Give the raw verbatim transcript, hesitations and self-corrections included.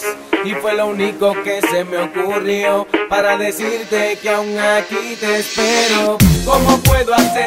y fue lo único que se me ocurrió para decirte que aún aquí te espero. ¿Cómo puedo hacer